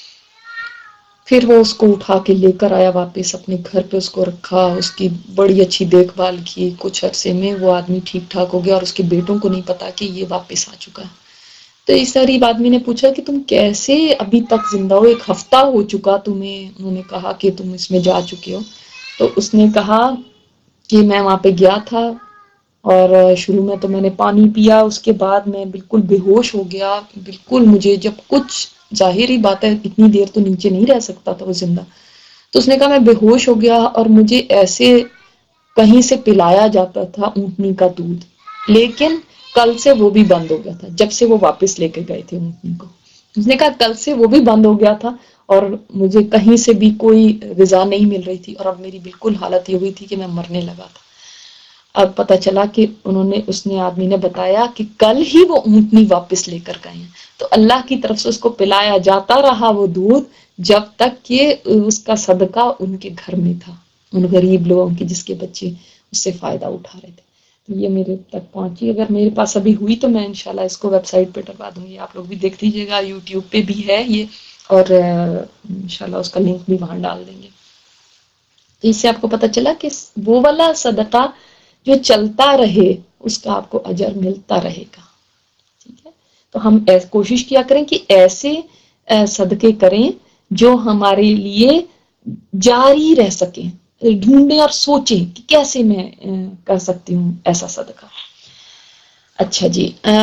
پھر وہ اس کو اٹھا کے لے کر آیا واپس اپنے گھر پہ, اس کو رکھا, اس کی بڑی اچھی دیکھ بھال کی. کچھ عرصے میں وہ آدمی ٹھیک ٹھاک ہو گیا اور اس کے بیٹوں کو نہیں پتا کہ یہ واپس آ چکا ہے. تو اس غریب آدمی نے پوچھا کہ تم کیسے ابھی تک زندہ ہو, ایک ہفتہ ہو چکا تمہیں. انہوں نے کہا کہ تم اس میں جا چکے ہو. تو اس نے کہا کہ میں وہاں پہ گیا تھا اور شروع میں تو میں نے پانی پیا, اس کے بعد میں بالکل بے ہوش ہو گیا. بالکل مجھے جب کچھ, ظاہر ہی بات ہے اتنی دیر تو نیچے نہیں رہ سکتا تھا وہ زندہ. تو اس نے کہا میں بے ہوش ہو گیا اور مجھے ایسے کہیں سے پلایا جاتا تھا اونٹنی کا دودھ, لیکن کل سے وہ بھی بند ہو گیا تھا جب سے وہ واپس لے کے گئے تھے اونٹنی کو. اس نے کہا کل سے وہ بھی بند ہو گیا تھا اور مجھے کہیں سے بھی کوئی غذا نہیں مل رہی تھی, اور اب میری بالکل حالت یہ ہوئی تھی کہ میں مرنے لگا تھا. اب پتہ چلا کہ انہوں نے اس نے آدمی نے بتایا کہ کل ہی وہ اونٹنی واپس لے کر گئے ہیں. تو اللہ کی طرف سے اس کو پلایا جاتا رہا وہ دودھ جب تک کہ اس کا صدقہ ان کے گھر میں تھا, ان غریب لوگوں کی جس کے بچے اس سے فائدہ اٹھا رہے تھے. تو یہ میرے تک پہنچی, اگر میرے پاس ابھی ہوئی تو میں انشاءاللہ اس کو ویب سائٹ پہ ڈلوا دوں گی. آپ لوگ بھی دیکھ لیجیے گا, یوٹیوب پہ بھی ہے یہ, اور انشاءاللہ اس کا لنک بھی وہاں ڈال دیں گے. تو اس سے آپ کو پتہ چلا کہ وہ والا صدقہ جو چلتا رہے اس کا آپ کو اجر ملتا رہے گا. ٹھیک ہے, تو ہم کوشش کیا کریں کہ ایسے صدقے کریں جو ہمارے لیے جاری رہ سکیں, ڈھونڈیں اور سوچیں کہ کیسے میں کر سکتی ہوں ایسا صدقہ. اچھا جی,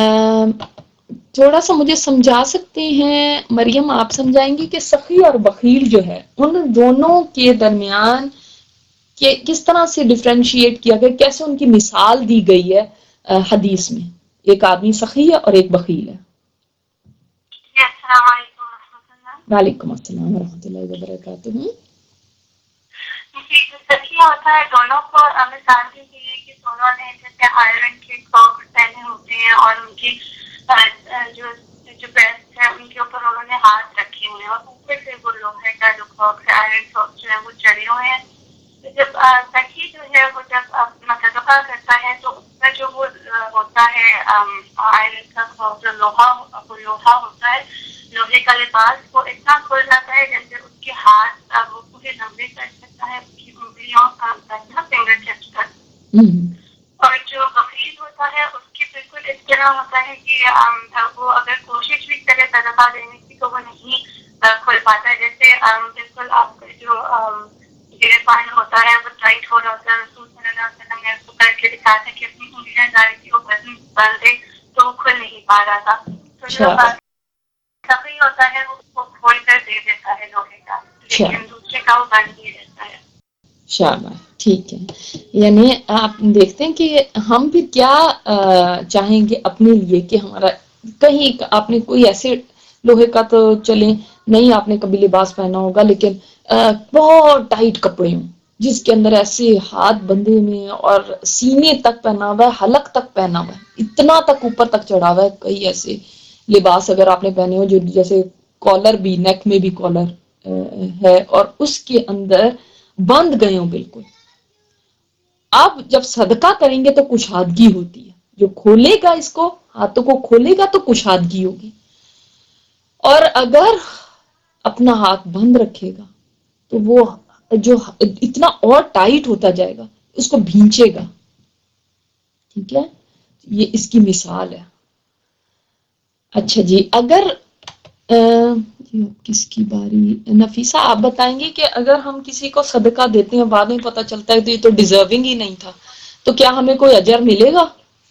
تھوڑا سا مجھے سمجھا سکتے ہیں مریم, آپ سمجھائیں گی کہ سخی اور بخیل جو ہے ان دونوں کے درمیان کہ کس طرح سے ڈفرینشیٹ کیا گیا, کیسے ان کی مثال دی گئی ہے حدیث میں؟ ایک آدمی سخی ہے اور ایک بخیل ہے. السلام علیکم و رحمۃ اللہ. وعلیکم السلام ورحمۃ اللہ وبرکاتہ. جی, جو سخی ہوتا ہے دونوں کو مثال دی گئی ہے کہ دونوں نے جیسے آئرن کے کاکس پہنے ہوتے ہیں اور ان کی جو جو بیسٹ ہے ان کے اوپر انہوں نے ہاتھ رکھے ہوئے ہیں اور اوپر سے وہ لوہے کا جو کاکس ہے آئرن کاکس جو ہے وہ چڑھے ہوئے ہیں. تو جب سخی جو ہے وہ جب صدقہ کرتا ہے تو اس کا جو وہ ہوتا ہے آئرن کا کاکس جو لوہا وہ لوہا ہوتا ہے, لوہے کا لباس وہ اتنا کھل جاتا ہے جیسے اس کے ہاتھ وہ پورے لمبے کر سکتا ہے, اس کی انگلیوں کا فنگر ٹپس تک. اور جو بخیل ہوتا ہے اس کی بالکل اس طرح ہوتا ہے کہ وہ اگر کوشش بھی کرے صدقہ دینے کی تو وہ نہیں کھل پاتا ہے. جیسے بالکل آپ کا جو گرے پان ہوتا ہے وہ ٹائٹ ہو رہا ہوتا ہے, رسول صلی اللہ علیہ وسلم نے اس کو کر کے دکھاتے کہ اپنی انگلیاں ڈال کے وہ بٹن بند دے تو وہ کھل نہیں پا رہا تھا. تو جو سخی ہوتا ہے وہ کھول کر دے دیتا ہے لوہے کا, لیکن دوسرے کا وہ بند ہی رہتا ہے. شاباش, ٹھیک ہے. یعنی آپ دیکھتے ہیں کہ ہم بھی کیا چاہیں گے اپنے لیے کہ ہمارا کہیں آپ نے کوئی ایسے لوہے کا تو چلیں نہیں آپ نے کبھی لباس پہنا ہوگا، لیکن بہت ٹائٹ کپڑے ہوں جس کے اندر ایسے ہاتھ بندھے ہوئے ہیں اور سینے تک پہنا ہوا ہے، حلق تک پہنا ہوا ہے، اتنا تک اوپر تک چڑھا ہوا ہے، کئی ایسے لباس اگر آپ نے پہنے ہو جو جیسے کالر بھی، نیک میں بھی کالر ہے اور اس کے اندر بند گئے ہوں بالکل. اب جب صدقہ کریں گے تو کشادگی ہوتی ہے، جو کھولے گا اس کو ہاتھوں کو کھولے گا تو کشادگی ہوگی، اور اگر اپنا ہاتھ بند رکھے گا تو وہ جو اتنا اور ٹائٹ ہوتا جائے گا اس کو بھینچے گا. ٹھیک ہے، یہ اس کی مثال ہے. اچھا جی، اگر کس کی باری، نفیسہ آپ بتائیں گے کہ اگر ہم کسی کو صدقہ دیتے ہیں بعد میں پتہ چلتا ہے تو یہ تو ڈیزرونگ ہی نہیں تھا، تو کیا ہمیں کوئی اجر ملے گا؟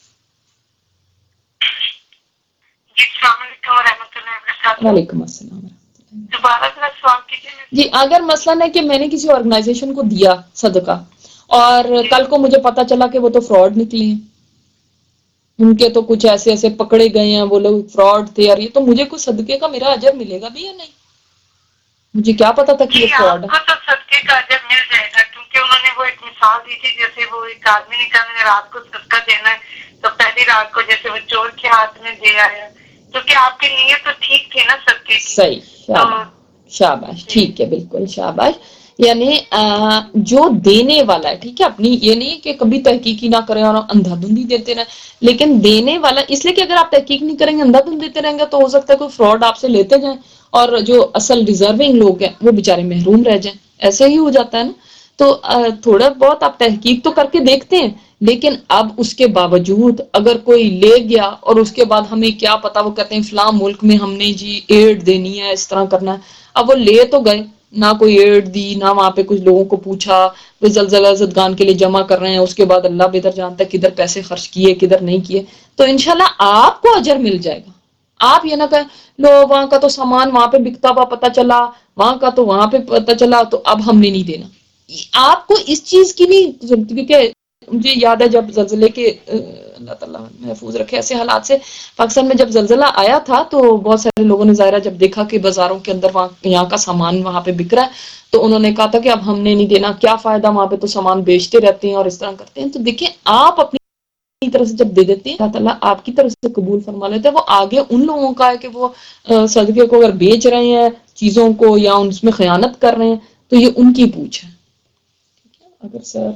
السلام علیکم ورحمۃ اللہ وبرکاتہ. وعلیکم السلام. دوبارہ ذرا سوال کیجیے. جی، اگر مثلا ہے کہ میں نے کسی آرگنائزیشن کو دیا صدقہ اور کل کو مجھے پتا چلا کہ وہ تو فراڈ نکلی ہیں، ان کے تو کچھ ایسے ایسے پکڑے گئے ہیں وہ لوگ فراڈ تھے، اور یہ تو مجھے کچھ صدقے کا میرا اجر ملے گا بھی یا نہیں؟ مجھے کیا پتا تھا کہ یہ فراڈ ہے؟ آپ کو تو صدقے کا اجر مل جائے گا، کیونکہ انہوں نے وہ ایک مثال دی تھی، جیسے وہ ایک آدمی نے کہا رات کو صدقہ دینا ہے تو پہلی رات کو جیسے وہ چور کے ہاتھ میں دے آیا، کیونکہ آپ کی نیت تو ٹھیک تھی نا صدقے کی. صحیح، شاباش شاباش، ٹھیک ہے، بالکل شاباش. یعنی جو دینے والا ہے، ٹھیک ہے، اپنی یہ نہیں کہ کبھی تحقیقی نہ کریں اور اندھا دھندی دیتے رہیں، لیکن دینے والا اس لیے کہ اگر آپ تحقیق نہیں کریں گے اندھا دھند دیتے رہیں گے تو ہو سکتا ہے کوئی فراڈ آپ سے لیتے جائیں اور جو اصل ڈیزرونگ لوگ ہیں وہ بےچارے محروم رہ جائیں. ایسے ہی ہو جاتا ہے نا. تو تھوڑا بہت آپ تحقیق تو کر کے دیکھتے ہیں، لیکن اب اس کے باوجود اگر کوئی لے گیا اور اس کے بعد ہمیں کیا پتا، وہ کہتے ہیں فلاں ملک میں ہم نے جی ایڈ دینی ہے، اس طرح کرنا ہے. اب وہ لے تو گئے، نہ کوئی ایڈ دی، نہ وہاں پہ کچھ لوگوں کو پوچھا، وہ زلزلہ زدگان کے لیے جمع کر رہے ہیں، اس کے بعد اللہ بہتر جانتا ہے کدھر پیسے خرچ کیے کدھر نہیں کیے. تو انشاءاللہ آپ کو اجر مل جائے گا. آپ یہ نہ کہیں لو وہاں کا تو سامان وہاں پہ بکتا ہوا پتا چلا، وہاں کا تو وہاں پہ پتا چلا تو اب ہم نے نہیں دینا. آپ کو اس چیز کی نہیں ضرورت، کیونکہ مجھے یاد ہے جب زلزلے کے اللہ تعالیٰ محفوظ رکھے ایسے حالات سے، پاکستان میں جب زلزلہ آیا تھا تو بہت سارے لوگوں نے ظاہرہ جب دیکھا کہ بازاروں کے اندر وہاں یہاں کا سامان وہاں پہ بک رہا ہے تو انہوں نے کہا تھا کہ اب ہم نے نہیں دینا، کیا فائدہ، وہاں پہ تو سامان بیچتے رہتے ہیں اور اس طرح کرتے ہیں. تو دیکھیں آپ اپنی طرف سے جب دے دیتے ہیں اللہ تعالیٰ آپ کی طرف سے قبول فرما لیتے ہیں. وہ آگے ان لوگوں کا ہے کہ وہ صدقے کو اگر بیچ رہے ہیں چیزوں کو یا اس میں خیانت کر رہے ہیں تو یہ ان کی پوچھ ہے. اگر سر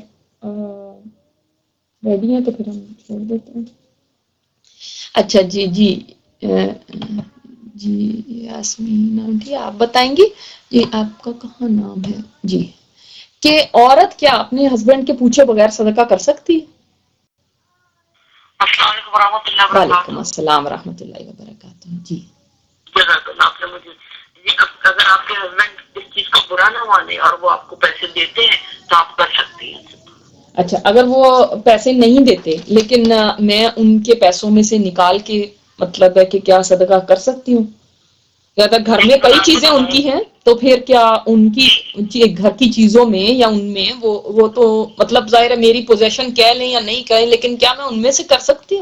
ریڈی ہیں تو پھر ہم چھوڑ دیتے ہیں. اچھا جی جی جی یاسمین جی آپ بتائیں گی جی آپ کا کہاں نام ہے جی کہ عورت کیا اپنے ہسبینڈ کے پوچھے بغیر صدقہ کر سکتی ہے؟ السلام علیکم ورحمۃ اللہ وبرکاتہ. وعلیکم السلام ورحمۃ اللہ وبرکاتہ. جی آپ نے مجھے اگر آپ کے ہسبینڈ اس چیز کو برا نہ مانے اور وہ آپ کو پیسے دیتے ہیں تو آپ کر سکتی ہیں. اچھا، اگر وہ پیسے نہیں دیتے لیکن میں ان کے پیسوں میں سے نکال کے مطلب ہے کہ کیا صدقہ کر سکتی ہوں؟ اگر گھر میں کئی چیزیں ان کی ہیں تو پھر کیا ان کی گھر کی چیزوں میں یا ان میں وہ وہ تو مطلب ظاہر ہے میری پوزیشن کہہ لیں یا نہیں کہیں، لیکن کیا میں ان میں سے کر سکتی ہوں؟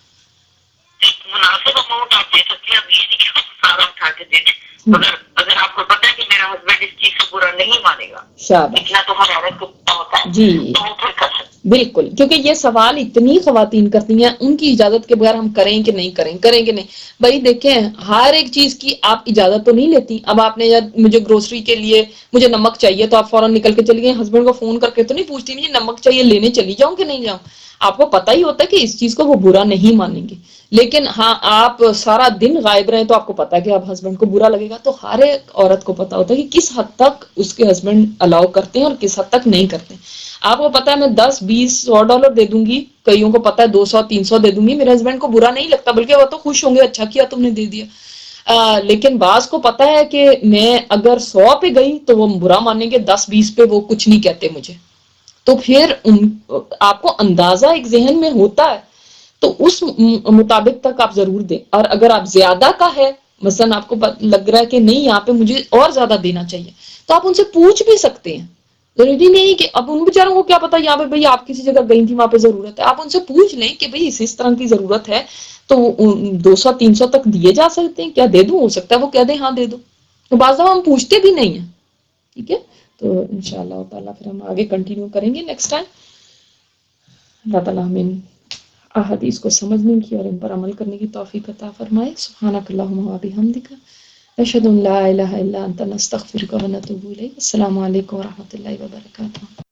مناسب اماؤنٹ آپ دے سکتی ہیں، اب یہ نہیں کہ سارا اٹھا کے دے دیں. اگر اگر آپ کو پتا ہے کہ میرا ہسبینڈ اس چیز کو برا نہیں مانے گا، شاباش، اتنا تو ہر عورت کو پتا ہوتا ہے جی تو وہ پھر کر سکتے. بالکل، کیونکہ یہ سوال اتنی خواتین کرتی ہیں ان کی اجازت کے بغیر ہم کریں کہ نہیں کریں کریں کہ نہیں. بھائی دیکھیں ہر ایک چیز کی آپ اجازت تو نہیں لیتی. اب آپ نے مجھے گروسری کے لیے مجھے نمک چاہیے تو آپ فوراً نکل کے چلی گئی، ہسبینڈ کو فون کر کے تو نہیں پوچھتی مجھے نمک چاہیے لینے چلی جاؤں کہ نہیں جاؤں. آپ کو پتا ہی ہوتا ہے کہ اس چیز کو وہ برا نہیں مانیں گے، لیکن ہاں آپ سارا دن غائب رہیں تو آپ کو پتا ہے کہ اب ہسبینڈ کو برا لگے گا. تو ہر ایک عورت کو پتا ہوتا ہے کہ کس حد تک اس کے ہسبینڈ الاؤ کرتے ہیں اور کس حد تک نہیں کرتے. آپ کو پتا ہے میں دس بیس سو ڈالر دے دوں گی، کئیوں کو پتا ہے دو سو تین سو دے دوں گی، میرے ہسبینڈ کو برا نہیں لگتا بلکہ وہ تو خوش ہوں گے، اچھا کیا تم نے دے دیا. آ, لیکن بعض کو پتا ہے کہ میں اگر سو پہ گئی تو وہ برا مانیں گے، دس بیس پہ وہ کچھ نہیں کہتے مجھے. تو پھر ان آپ کو اندازہ ایک ذہن میں ہوتا ہے تو اس مطابق تک آپ ضرور دیں. اور اگر آپ زیادہ کا ہے مثلا آپ کو لگ رہا ہے کہ نہیں یہاں پہ مجھے اور زیادہ دینا چاہیے تو آپ ان سے پوچھ بھی سکتے ہیں. ضروری نہیں کہ اب ان بیچاروں کو کیا پتا یہاں پہ بھائی آپ کسی جگہ گئی تھی وہاں پہ ضرورت ہے، آپ ان سے پوچھ لیں کہ بھائی اس اس طرح کی ضرورت ہے تو دو سو تین سو تک دیے جا سکتے ہیں، کیا دے دوں؟ ہو سکتا ہے وہ کہہ دیں ہاں دے دو، تو بعض دفعہ ہم پوچھتے بھی نہیں ہیں. ٹھیک ہے، تو انشاءاللہ تعالیٰ پھر ہم آگے کنٹینیو کریں گے نیکسٹ ٹائم. اللہ تعالیٰ ہمیں احادیث کو سمجھنے کی اور ان پر عمل کرنے کی توفیق عطا فرمائے. سبحانک اللہم و بحمدک، اشہد ان لا الہ الا انت، نستغفرک و نتوب الیک. السلام علیکم و رحمۃ اللہ وبرکاتہ.